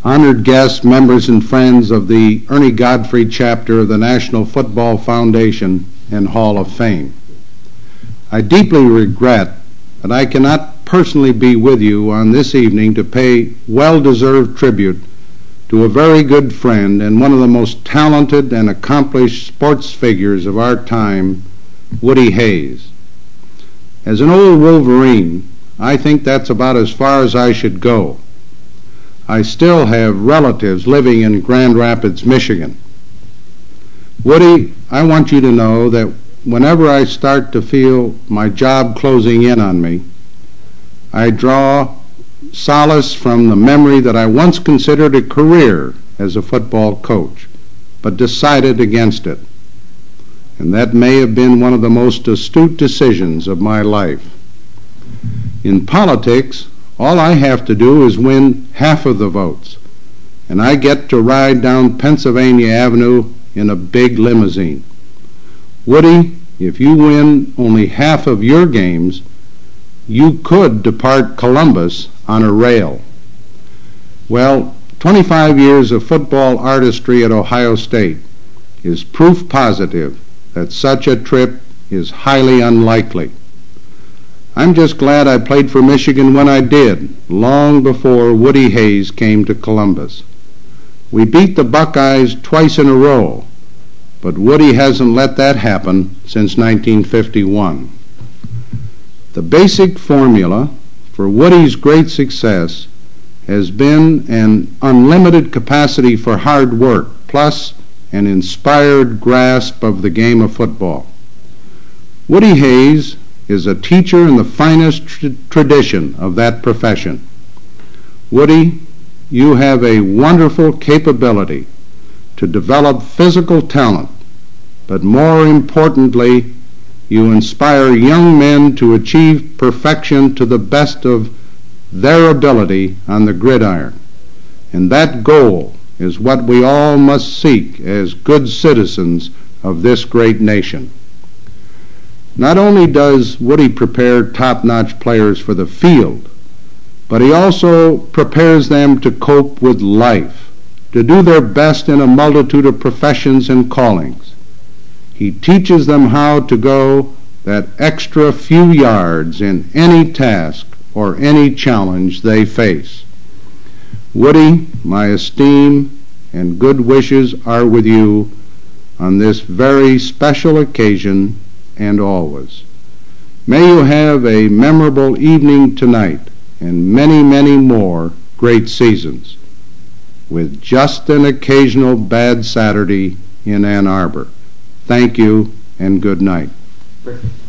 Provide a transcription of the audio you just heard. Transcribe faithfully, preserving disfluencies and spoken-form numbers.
honored guests, members and friends of the Ernie Godfrey chapter of the National Football Foundation and Hall of Fame. I deeply regret that I cannot personally be with you on this evening to pay well-deserved tribute to a very good friend and one of the most talented and accomplished sports figures of our time, Woody Hayes. As an old Wolverine, I think that's about as far as I should go. I still have relatives living in Grand Rapids, Michigan. Woody, I want you to know that whenever I start to feel my job closing in on me, I draw solace from the memory that I once considered a career as a football coach, but decided against it. And that may have been one of the most astute decisions of my life. In politics, all I have to do is win half of the votes, and I get to ride down Pennsylvania Avenue in a big limousine. Woody, if you win only half of your games, you could depart Columbus on a rail. Well, twenty-five years of football artistry at Ohio State is proof positive that such a trip is highly unlikely. I'm just glad I played for Michigan when I did, long before Woody Hayes came to Columbus. We beat the Buckeyes twice in a row, but Woody hasn't let that happen since nineteen fifty-one. The basic formula for Woody's great success has been an unlimited capacity for hard work, plus an inspired grasp of the game of football. Woody Hayes is a teacher in the finest tr- tradition of that profession. Woody, you have a wonderful capability to develop physical talent, but more importantly, you inspire young men to achieve perfection to the best of their ability on the gridiron. And that goal is what we all must seek as good citizens of this great nation. Not only does Woody prepare top-notch players for the field, but he also prepares them to cope with life, to do their best in a multitude of professions and callings. He teaches them how to go that extra few yards in any task or any challenge they face. Woody, my esteem and good wishes are with you on this very special occasion and always. May you have a memorable evening tonight and many, many more great seasons, with just an occasional bad Saturday in Ann Arbor. Thank you and good night. Perfect.